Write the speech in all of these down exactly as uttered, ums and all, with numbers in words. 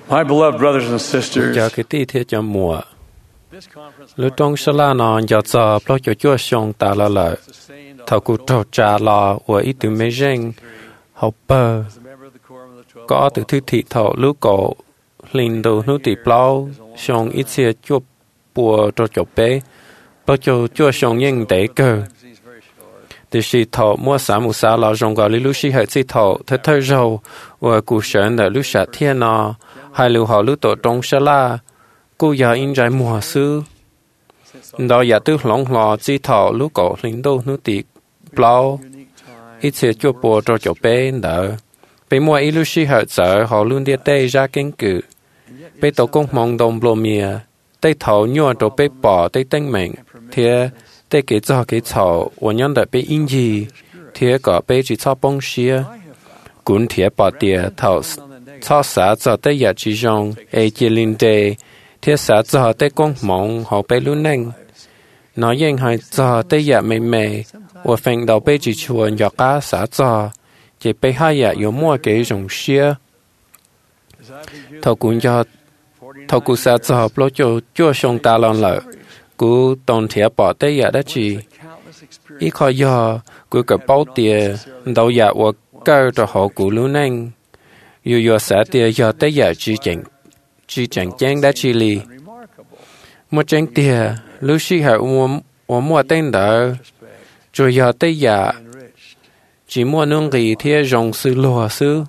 My beloved brothers and sisters, giờ cái tí thế cho mùa lúc trong sala la nó giờ giờ bao cho chúa xong ta là lợi thầu cụ trò trà lò của ý tưởng mấy rèn học bờ có từ thứ thị thầu lúc cổ linh đồ nút tỉ bao xong ít xe chúa bùa trò chọc bé bao cho chúa xong nhanh để cơ thì sĩ thầu mua sản một xã lò rong gọi lúc sĩ hệ sĩ thầu thế thời rồi và cụ sơn là lúc xã thiên nó hai lưu họ lúc tổ trong sala la cô giờ in trái mùa xưa đó giờ tư lòng lò chỉ thọ lúc cổ linh đô nước tiệt bao ít sẽ cho bùa cho chỗ bé đỡ bé mua ít lúc xí hợp sợ họ luôn đi tây ra kiến cử bé tổ công mong đồng lô mía tây thọ nhua tổ bé bỏ tây tinh mệnh thì tây cái cho cái thọ và nhân đợi bé in gì thì có bé chỉ cho bông xía cũng thì bỏ tiền thọ cho xã cho tây giờ chỉ dùng ai chỉ linh đề thiết xã cho tây công mong họ bé luôn neng nói rằng hai cho tây giờ mày mày và phần đầu bé chỉ chuồn cho cá xã cho chỉ bé hai giờ có mua cái dùng xia thầu cũng cho thầu cũng xã cho bao cho cho xong ta lần lợ cũng toàn thiệt bỏ tây giờ đó chỉ ít khỏi giờ cũng cả bao tiền đầu giờ và cơ cho họ cũng luôn neng dù giờ xã tiền giờ tây giờ chỉ chẳng chỉ chẳng chán đã chỉ li một chẳng tiền lúc xí hạ mua mua mua tên đỡ rồi giờ tới giờ chỉ mua nương gì thì rong sư lúa sư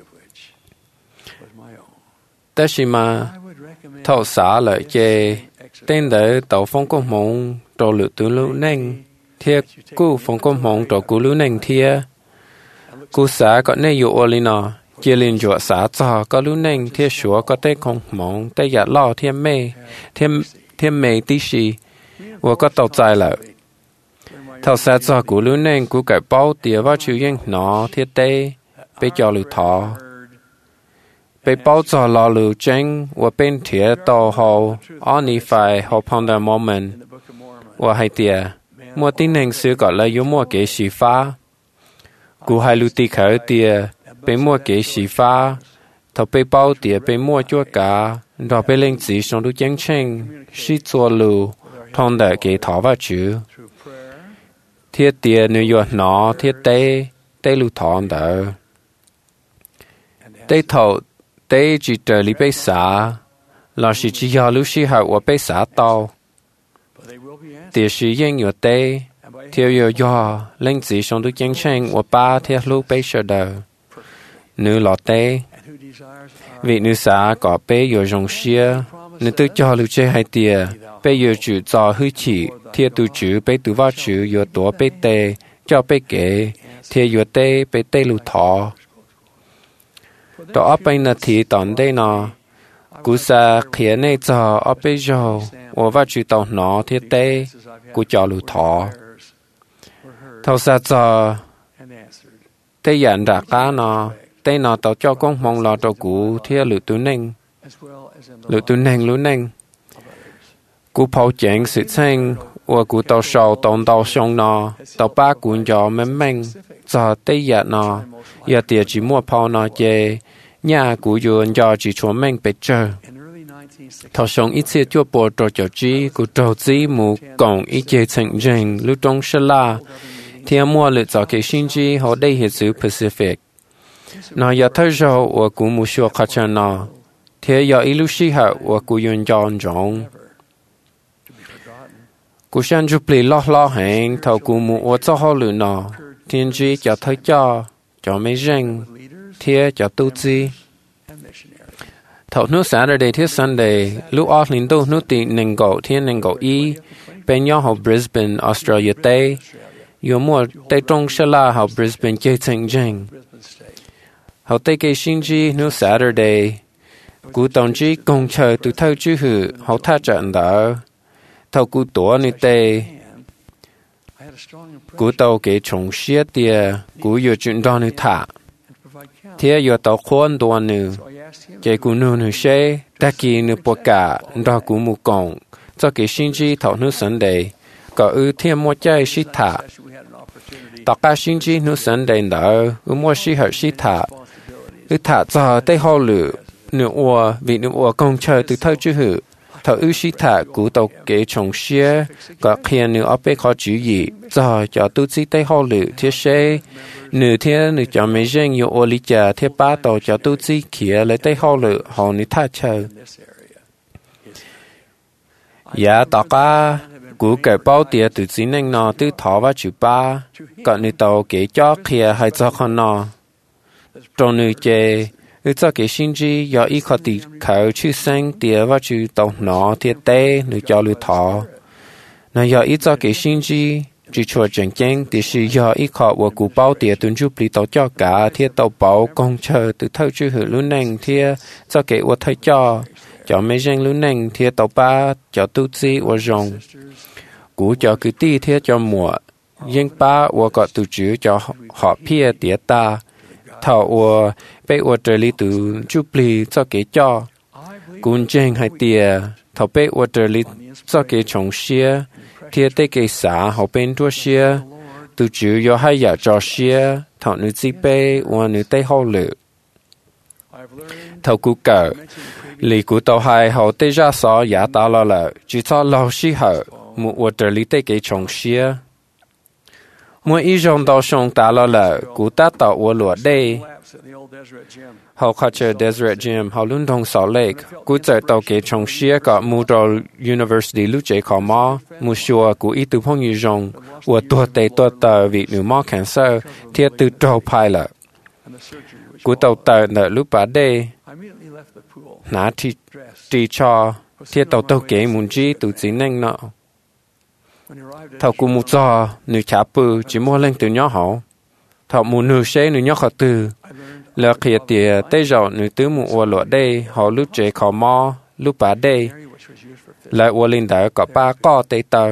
ta chỉ mà thầu xã lại chê tên đỡ tàu phong công mộng trò lựa từ lưu neng thiệt cú phong công mộng trò cú lưu neng thiệt cú xã có nên dụ oli nọ chia liền dọa xã cho có lưu neng thiệt sủa có tên công mộng tên giả lo thiệt mê thiệt thiệt mê tí xì và có tàu dài lại thầu xã cho cú lưu neng cú cải bao tiền vào chịu yên nó thiệt tê bây giờ lưu thọ bây bao giờ lo lưu tranh và bên thiệt tàu hậu ở ní phải hậu phong đà moment và hai tiền mua tin hình xưa gọi là yếu mua cái xì pha cú hai lưu tì khởi tiền bên mua cái xì pha thầu bây bao tiền bên mua chúa cả rồi bên lên chỉ xong lưu tranh tranh xí chua lưu thông đại cái thọ vào chữ thiết tiền nếu như nó thiết tê tê lưu thọ đỡ tê thọ tê chỉ trở lý bê xã là chỉ chỉ do lưu sĩ hậu và bê xã tàu tiền sĩ yên nhiều tê theo yêu do lên chỉ xong được chân tranh và ba theo lưu bê sở đỡ nữ lọ tê vì nữ xã có bê yêu rong xia nữ tự cho lưu chế hai tiền bây giờ chủ cho hư chỉ thiệt tu chủ bây tu vào chủ giờ tổ bây tê cho bây kế thiệt giờ tê bây tê lưu thọ đó bây là thì tận đây nó cú sa khía này cho ở bây giờ và vào chủ tàu nó thiệt tê cú cho lưu thọ thầu sa cho tê nhận ra cá nó tê nó tàu cho con mong lo cho cú thiệt lưu tu neng lưu tu neng lưu neng cú phao chén sự xanh và cú tàu sầu tàu tàu sông nọ tàu ba cuốn gió mềm mềm giờ tây giờ nọ giờ tiệt chỉ mua phao nọ chê nhà cú yuan gió chỉ chuột mềm bể chờ thầu sông ít xe chua bò trò chở chi cú trâu chi mù còng ít chê thành rèn lưu trong sơ la thì mua lựa chọn cái sinh chi họ đây hiện sự Pacific nọ giờ thấy rồi và cú mua sữa khát chân nọ thì giờ ít lúc xí hậu và cú yuan gió rong cú sang chụp lì lo lo hàng thầu cú mua ô cho họ lựa nọ thiên chí cho thấy cho cho mấy răng thiên cho tu chi thầu nước Saturday thiết Sunday lúc ở linh đô nước tị nền gỗ thiên nền gỗ y bên nhau học Brisbane Australia tây yếu mua tây trong sơ la học Brisbane chơi thành răng học tây cây sinh chi nước Saturday cú tổng chí cùng chờ từ thâu chữ hử học tha trận đó thầu cú tổ như tê cú tàu cái trồng xía tia cú yêu chuyện đó như thả thế yêu tàu khoan đồ như cái cú nô như xe ta kỳ như bò cả đó cú mù còng cho cái sinh chi thầu nước sân đề có ư thêm một trái xí thả tàu cá sinh chi nước sân đề đó ư mua xí hở xí thả ư thả cho tây hồ lử nữ ua vì nữ ua công chờ từ thâu chữ hữu thâu ưu sĩ thả cú tàu kế trồng xia có khi nữ ở bên khó chữ gì giờ cho tu sĩ tây họ lự thiết xe nữ thiết nữ cho mấy dân yêu ô lý trà thiết ba tàu cho tu sĩ kia lấy tây họ lự họ nữ thả chờ dạ tao ca cú kể bao tiền từ chính anh nó từ thọ và chữ ba còn nữ tàu kế cho kia hay cho con nó trong nữ chê ư cho cái sinh chi do ý khó tì khảo chữ sinh tìa và chữ tàu nó thiệt tế nữ cho lưu thọ nó do ý cho cái sinh chi chỉ cho chẳng chăng thì sự do ý khó của cụ bao tìa tuần giúp lý tàu cho cả thiệt tàu bảo công chờ từ thâu chữ hữu lưu nành thiệt cho cái của thầy cho cho mấy dân lưu nành thiệt tàu ba cho tu sĩ của rồng cụ cho cứ ti thiệt cho mùa dân ba của có tu chữ cho họ phía tiệt ta thọ của bây ở đây lý từ chụp lý cho cái cho cũng chẳng hay tiệt thọ bây ở đây lý cho cái trồng xia thiệt tế cái xã họ bên đua xia từ chữ do hai giờ cho xia thọ nữ chỉ bây và nữ tây họ lự thọ cụ cỡ lý cụ tàu hai họ tây ra so giá ta lo là chỉ cho lâu xí hở một ở đây lý tế cái trồng xia mỗi ý dòng tàu sông ta lo là cụ ta tàu ở lúa đây họ khai chơi Deseret Gym họ luôn thông Salt Lake cụ chạy tàu kế trong xia cả Moodle University lúc chạy khó mò một số cụ ý từ phong như dòng của tua tây tua tờ vì nữ mò cancer thiết từ trâu pilot cụ tàu tờ nợ lúc bà đây nã thì chỉ cho thiết tàu tàu kế muốn chi từ chính anh nọ thầu cụ một giờ nữ chả bự chỉ mua lên từ nhỏ họ thầu một nữ xe nữ nhỏ khó từ là khi tiệt tây rồi nữ tứ một ô lụa đây họ lúc chế khó mò lúc bà đây lại ô linh đảo có ba co tây tờ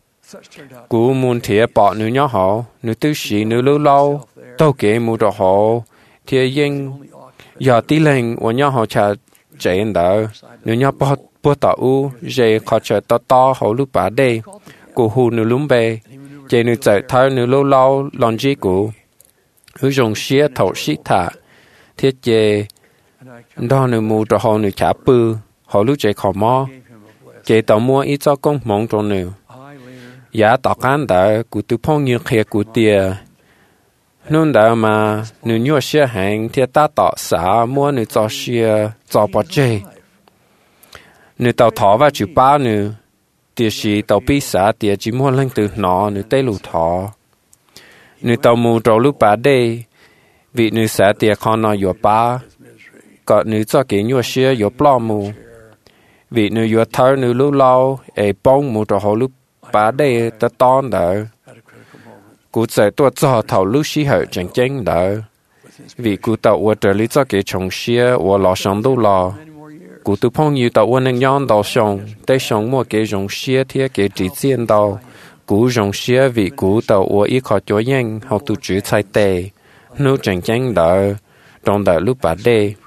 cụ muốn thiệt bỏ nữ nhỏ họ nữ tứ sĩ nữ lâu lâu tàu kế một đồ họ thiệt dân giờ tí lên ô nhỏ họ chả chạy đỡ nữ nhỏ bỏ bỏ tàu u dây khó chờ to to họ lúc bà đây cụ hù nữ lúng bề chạy nữ chạy thay nữ lâu lâu lòng chi cụ hữu dùng xía thầu xí thả thiết chế đó nữ mù cho họ nữ chả bư họ lúc chạy khó mò chạy tàu mua ít cho công mong cho nữ giá tỏ cán đã cụ tư phong như khía cụ tìa nôn đã mà nữ nhua xía hàng thiết ta tỏ xả mua nữ cho xía cho bỏ chê nữ tàu thỏ và chữ ba nữ tiệt sĩ tàu bí xã tiệt chỉ mua lên từ nó nữ tây lù thọ nữ tàu mù trâu lúc bà đây vì nữ xã tiệt con nó yếu ba có nữ cho cái nhua xia yếu plo mù vì nữ yếu thở nữ lúc lâu ấy bông mù trâu hồ lúc bà đây ta ton đỡ cụ chạy tua cho thầu lúc xí hở chẳng chánh đỡ vì cụ tàu ở trở lý cho cái trồng xia ở lò sống đâu lò cụ tu phong như tàu quân nhân tàu sông tây sông mua cái dòng xe thiết cái chỉ diện tàu cụ dòng xe vì cụ tàu ở ít khó cho nhanh họ tu chữ sai tệ nếu chẳng chẳng đỡ trong đợt lúc bà đây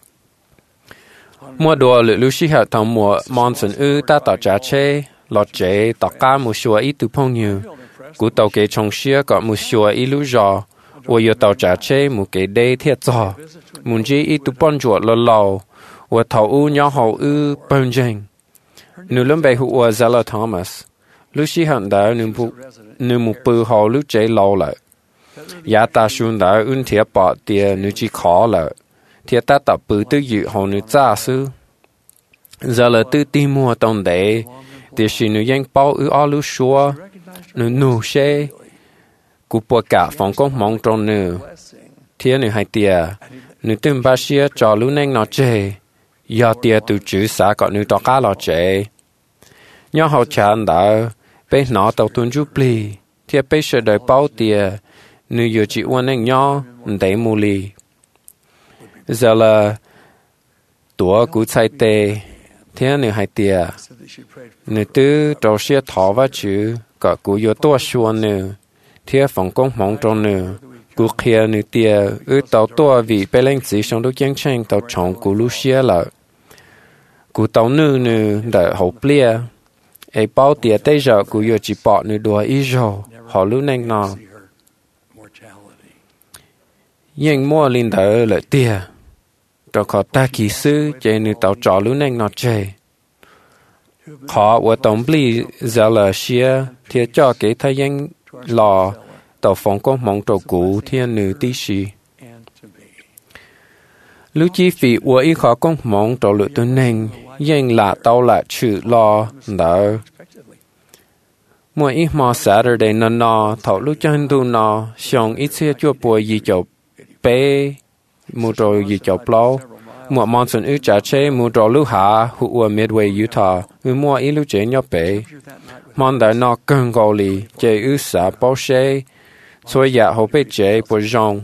mua đồ lựa lúc xí hạt thầu mua món sân ư ta tàu trả chế lọt chế tàu cá một số ít tu phong như cụ tàu cái trong xe có một số ít lúc giò ở yêu tàu trả chế một cái đây thiết giò muốn chỉ ít tu phong chuột lâu lâu và thầu u nhỏ hậu ư bông jeng nữ lâm bề hữu ở Zella Thomas lúc xí hận đã nữ phụ nữ một bự hậu lúc chế lâu lại giá ta xuân đã ưn thiệt bỏ tiền nữ chỉ khó lại thiệt ta tập bự tư dự hậu nữ cha sư giờ là tư tìm mua tông đệ thì xin nữ dân bao ư ở lúc xua nữ nụ xe cụ bộ cả phòng công mong trong nữ thiệt nữ hai tiệt nữ tìm ba xia cho lúc neng nó chê do tia từ chữ xã có nữ tỏ cá lò chế nhớ hậu chán đã bên nó tàu tuân giúp lì thì bên sợ đời bao tia nữ dù chỉ uốn anh nhó để mù lì giờ là tuổi cũ chạy tê thế nữ hai tia nữ tư trâu xia thọ và chữ có cũ dù tua xuân nữ thế phòng công mong trong nữ cú kia nữ tia ư tàu tua vì bên lên chỉ trong lúc chiến tranh tàu chọn cú lu xia là cú tàu nữ nữ đợi hậu plia ấy bao tia tây giờ cú yêu chỉ bỏ nữ đùa ý rồi họ lu neng nọ nhưng mua linh đỡ lợi tia cho khó ta kỳ sư chế nữ tàu trò lưu nênh nó chế. Khó của tổng bì giờ là xia thì cho cái thời gian lò tàu phòng công mong trò cũ thiên nữ tí xì. Lưu chi phí của ý khó công mong trò lựa tuần nênh nhưng là tàu là chữ lò đỡ. Mỗi ít mò Saturday nó nó thảo lúc chân tu nó xong ít xe chua bùa gì cho bé mua trò gì cho plau. Mua món xuân ưu trả chế mua trò lưu hạ hụ ở Midway, Utah. Ưu mua ít lưu chế nhỏ bé. Món đại nó cân gò lì chế ưu xả bao xê. Xôi dạ hậu bê chế bùa rong.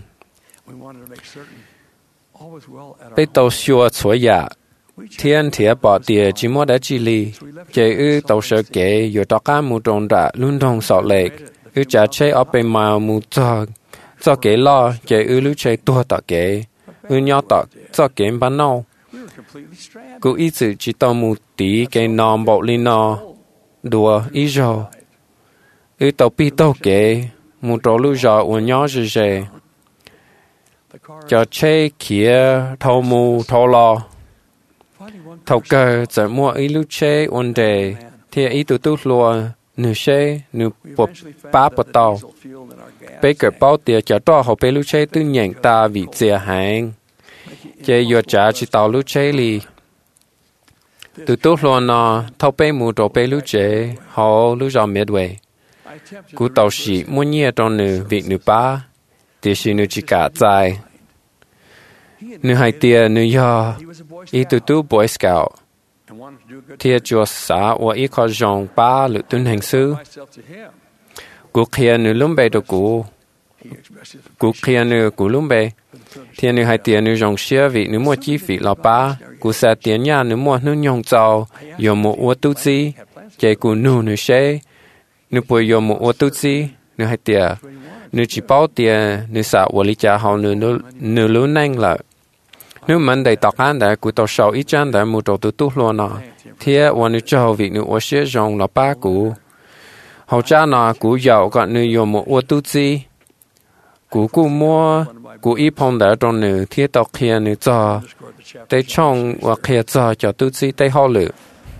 Bê tàu xua xôi dạ. Thiên thiệt bỏ tìa chỉ mua đã chỉ lì. Chế ưu tàu sở kế dù tàu cá mua tròn đã luôn thông sọ lệch. Ưu trả chế ở bê màu mua cho. Cho kế lo chế ưu lưu chế tua tỏ kế. Ưu nhỏ tỏ cho kế bán nâu. Cú ý sự chỉ tàu mù tí kế nòm bộ lì nò. Đùa ý rồ. Ưu tàu bì tàu kế. Mù trò lưu rò ưu nhỏ rì rề. Cho chế kia thâu mù thâu lo. Thầu cơ giờ mua ý lưu chế ổn đề. Thì ý tụ tụ lùa. Nữ chế, nữ bộ bá bộ tàu. Bê cờ bao tìa cho trò hậu bê lưu chế tư nhận ta vị dìa hàng. Chế dùa trả chỉ tàu lưu chế lì. Từ tốt luôn nó, thâu bê mù trò bê lưu chế, hậu lưu rò Midway. Cú tàu sĩ mua nhẹ trong nữ vị nữ bá, tìa sĩ nữ chỉ cả dài. Nữ hai tìa nữ yò, ý tụ tụ Boy Scout. Thìa chùa xã và ý khó dòng ba lựa tuân hành sư. Cú khía nữ lũng bê đồ cú. Cú khía nữ cú lũng bê. Thìa nữ hai tìa nữ dòng xia vị nữ mua chi phí lọ ba. Cú xa tìa nhà nữ mua nữ nhông châu. Yô mù ua tu chi. Chế cú nụ nữ xê. Nữ bùi yô mù ua tu chi. Nữ hai tìa. Nữ chỉ bao tìa nữ xã và lý cha hào nữ nữ lưu nanh lợi. Nếu mình đầy tọc án đã cụ tàu sầu ít chán đã mù trò tụ tụ luôn nọ. Thế và nữ cho vị nữ ổ xế rong là ba cụ. Hậu cha nọ cụ dạo gọn nữ dồ một ổ tu chi. Cụ cụ mua cụ ý phong đã trong nữ thế tộc kia nữ cho. Tế trong và kia cho cho tu chi tế hò lự.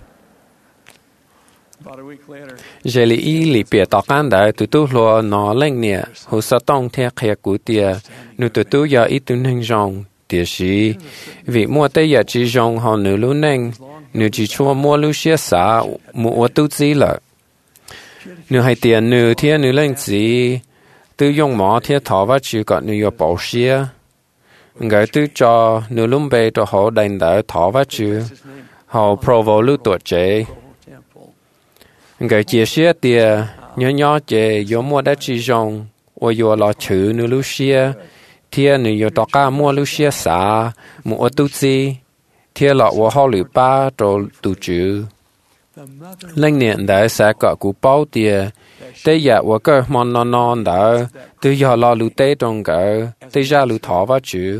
Dễ lý ý lý bìa tọc án đã tụ tụ luôn nọ lên nè. Hậu sa tông thế kia cụ tìa. Nữ tụ tụ do ý tụ hình rong. Tìa sĩ, vì mua tế giả chỉ dòng họ nữ lưu nênh, nữ chỉ chua mua lưu xia xã, mua tu chí lợi. Nữ hay tiền nữ thiên nữ lên chí, tư dùng mỏ thiên thọ và chữ gọt nữ yô bảo xia. Ngài tư cho nữ lung bê cho họ đánh đỡ thọ và chữ, họ provo lưu tuột chế. Ngài chia xia tìa, nhớ nhó chế yô mua đã chỉ dòng, ô yô lọ chữ nữ lưu xia. Thia nữ yô tỏ ca mua lưu xia xã, mua tu chi, thia lọ vô hò lưu ba trò tù chữ. Lên niệm đã sẽ có cú bao tìa, tế dạ vô cơ mòn non non đã, tư yô lọ lưu tế trong gỡ, tế ra lưu thọ vào chữ.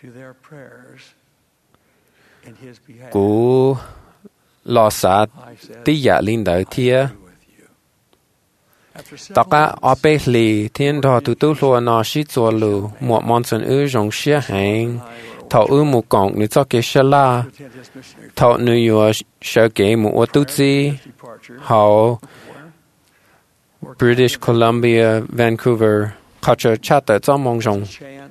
Cú lọ xã tí dạ linh đỡ thia. Tất cả ở bên lì thiên đỏ tụ tụ lùa nó xí chùa lù một món sân ư rong xia hành thọ ư một cọng nữ cho kế xa la thọ nữ yua sở kế một ô tu chi hậu British Columbia, Vancouver khó chờ chát tại cho mong rong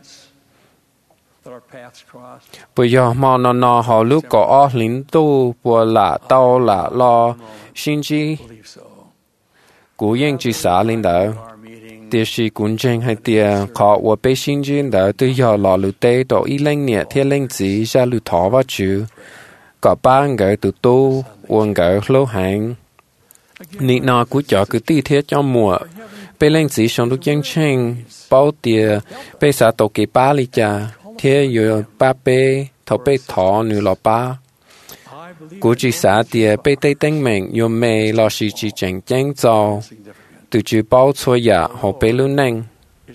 bây giờ mà nó nó họ lúc có ở lính tu bùa lạ tao lạ lo xin chi cú yên chỉ xã linh đạo, tiệt sĩ quân tranh hay tiệt họ và bê sinh viên đạo từ giờ lò lụt tê tổ y lên nhẹ thiên lên chỉ ra lụt thọ vào chữ, có ba người từ tu, quân người lâu hàng, nị nọ cú chợ cứ tì thiết cho mùa, bê lên chỉ xong lúc chân tranh, bao tiệt bê xã tổ kỳ ba li cha, thiết rồi ba bê thọ bê thọ nửa lọ ba. Cú chỉ xã tìa bê tây tinh mình yô mê lo xì chỉ chẳng chánh cho từ chữ bao chua dạ hồ bê lưu nênh.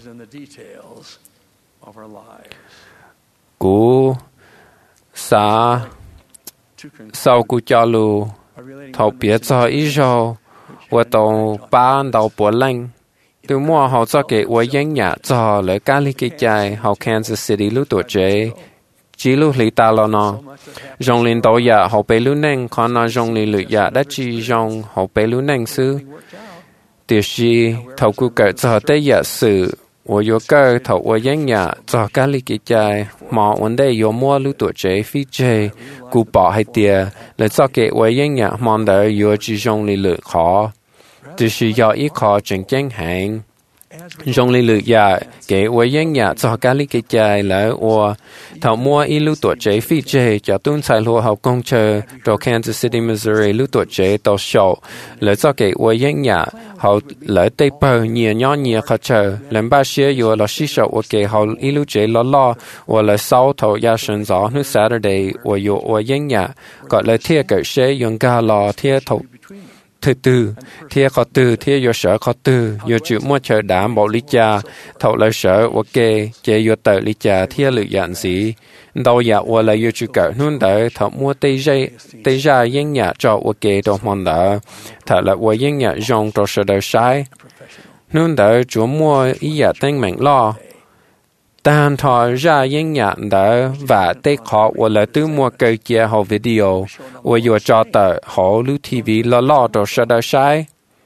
Cú xã sau cú cho lù thọ bia cho ý rô và tổ ba đầu bùa lênh. Từ mua họ cho kể với danh nhà cho lỡ cá lý kê chai họ Kansas City lưu tổ chế chỉ lúc lý ta lo nó dòng lên đầu ya họ bê lưu neng còn nó dòng lên lưỡi ya đã chỉ dòng họ bê lưu neng sư điều gì thầu cụ cỡ cho tới ya sự我有个头我人呀，做咖喱嘅仔，嘛我哋有摸路多隻飛隻，古堡係啲，嚟做嘅我人呀，望到有只用嚟落考，就是要一考正經行，用嚟落呀，嘅我人呀做咖喱嘅仔嚟我頭摸一路多隻飛隻，就東西路後公車到 Kansas City Missouri 路多隻到小，嚟做嘅我人呀。họ lỡ tây bờ nhiều nhỏ nhiều khó chờ lần ba xưa vừa là xí sợ của cái họ ilu chế lo lo và là sau thầu gia sinh gió nước Saturday và vừa và dân nhà gọi là thiệt cái xe dùng ga lò thiệt thầu thứ tư thiệt khó tư thiệt vừa sợ khó tư vừa chịu mua chờ đám bảo lý cha thầu là sợ và cái chế vừa tự lý cha thiệt lựa dặn gì đầu giờ và là vừa chịu cả nun đỡ thầu mua tây dây tây ra dân nhà cho và cái đồ mòn đỡ thật là và dân nhà dùng cho sợ đời sai nun đỡ chúa mua ý giả tên mình lo tan thọ ra dân nhà đỡ và tây khó và là tư mua cây kia họ video và vừa cho tờ họ lưu ti vi lo lo cho sợ đời sai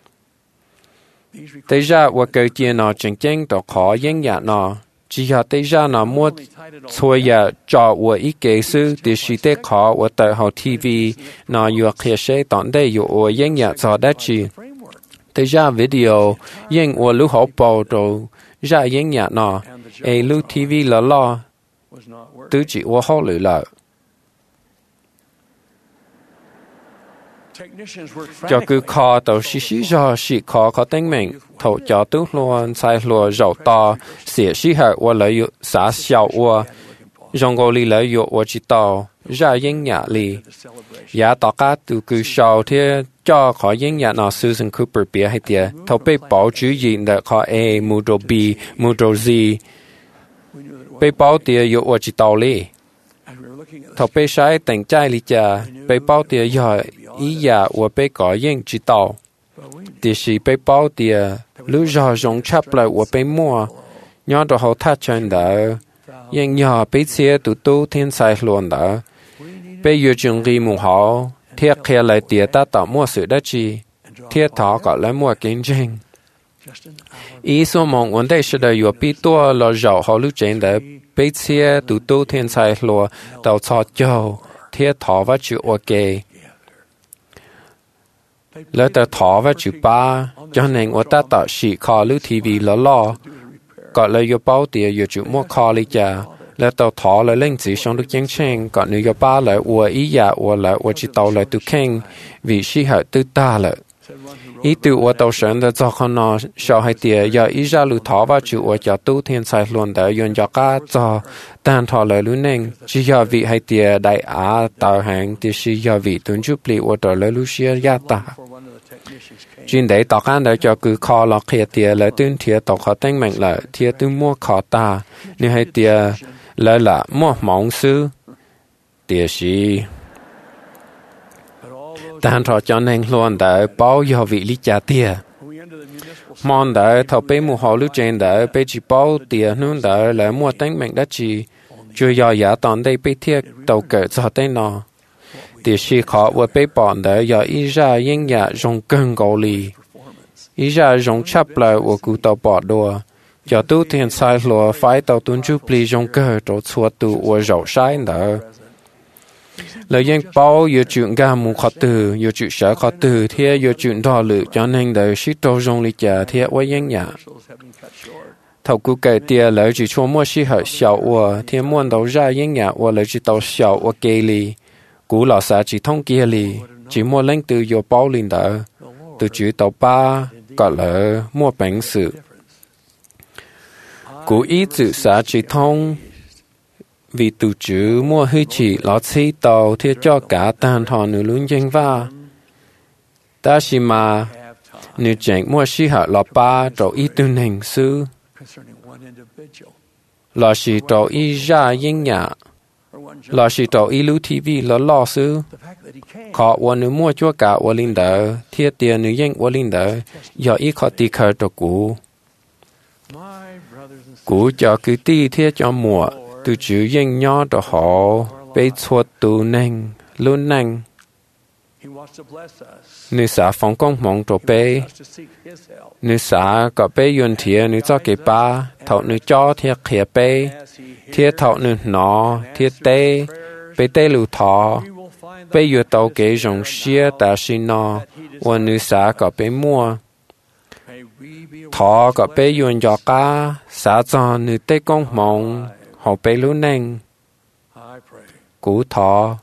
tây ra và cây kia nó chính chính cho khó dân nhà nó chỉ là tây ra nó mua thôi ya cho và ý kế sư để sĩ tế khó và tờ họ ti vi nó vừa khía sẽ tận đây vừa dân nhà cho đất chỉ tây ra video dân và lưu họ bảo đồ ra dân nhà nó ai lưu ti vi là lo tứ chỉ và họ lựa lợi cho cứ khó tàu xí xí do xí khó có tính mình thầu cho tứ luôn sai luôn giàu to xỉa xí hạt và lợi xã xào và dòng gò lì lợi dụng và chỉ tàu ra dân nhà lì giá tỏ cá từ cứ sau thì cho khó dân nhà nó Susan Cooper bia hay tiệt thầu bị bảo chú diện để khó A mua đồ B mua đồ Z bị bảo tiệt dụng và chỉ tàu lì thầu bị sai tình trai lì cha bị bảo tiệt giỏi ý giả và bị có dân chỉ tàu thì sĩ bị bảo tiệt lưu do dùng chấp lại và bị mua nhớ đồ họ thắt chân đỡ dân nhỏ bị xe tụ tu thiên sai luôn đỡ bị yêu trường ghi mù họ thiết kia lại tiệt ta tạo mua sự đất chi thiết thọ gọi là mua kinh doanh ý số mong vấn đề sẽ là yêu bị tua lo giàu họ lưu trên đỡ bị xe tụ tu thiên sai luôn tạo cho châu thiết thọ và chịu ok lỡ tờ thọ và chữ ba cho nên ở ta tạo sĩ khó lưu ti vi lo lo gọi là yêu bảo tiền yêu chữ mua khó lý cha lỡ tờ thọ là lên chỉ xong được chân chân còn nếu yêu ba là ua ý giả ua là ua chỉ tàu là tu khen vì sĩ hở tư ta là ý tự ua tàu sơn đã cho con nó sau hai tiền giờ ý ra lưu thọ và chữ ua cho tu thiên sai luôn đã dùng cho cá cho tan thọ là lưu nên chỉ giờ vị hai tiền đại á tạo hàng thì sĩ giờ vị tuân chụp li ua tờ là lưu xia gia ta chuyên để tỏ khán để cho cứ khó lọt khía tìa lấy tuyên thịa tỏ khó tên mạnh lợi thịa tư mua khó ta nếu hay tìa lấy là mua mong sư tìa sĩ tàn thọ cho nên luôn để bao giờ vị lý trả tìa mong để thọ bế mù họ lưu trên để bế chỉ bao tìa nương để lấy mua tên mạnh đã chỉ chưa do giả tòn đây bế thiệt đầu cỡ cho tên nó thì sĩ khó và bế bọn để do ý ra dân nhà dùng cân gấu lì ý ra dùng chấp lại và cụ tàu bỏ đùa cho tu thiên sai lùa phải tàu tuân chụp lì dùng cơ trổ xua tù và rậu sai đỡ lời dân bao yêu chuyện gà mù khó từ yêu chuyện sợ khó từ thế yêu chuyện đo lự cho nên để sĩ trâu dùng lì trả thế và dân nhà thầu cụ kể tia lời chỉ cho mua sĩ hở xạo và thế muôn đầu ra dân nhà và lời chỉ tàu xạo và kê lì cú lò xã chỉ thông kia lì chỉ mua lên từ vô bao linh đỡ từ chữ tàu ba gọi là mua bánh sự cú ý chữ xã chỉ thông vì từ chữ mua hơi chỉ lọ xí tàu thiết cho cả tàn thọ nữ luôn danh va ta chỉ mà nữ chẳng mua xí hạ lọ ba trâu ý tư hình sư lọ xí trâu ý ra dân nhà lọ xí trâu ý lưu ti vi lọ lọ sư khó và nữ mua cho cả và linh đỡ thiết tiền nữ danh và linh đỡ do ý khó tì khởi trâu cú cú cho cứ ti thiết cho mùa từ chữ danh nhỏ đó họ bị chuột tù nành luôn nành nữ xã phong công mong cho bé nữ xã có bé yuan thiệt nữ cho cái ba thọ nữ cho thiệt khía bé thiệt thọ nữ nó thiệt tê bé tê lưu thọ bé yuan tàu cái dòng xia ta xin nó và nữ xã có bé mua thọ có bé yuan giọt cá xã cho nữ tê công mong họ bé luôn nành cú thọ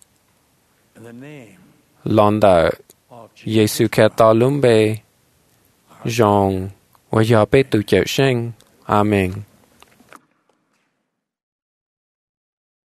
lon đạo Giêsu Kitô lumbe Jean và giờ bé tự chịu sinh. Amen.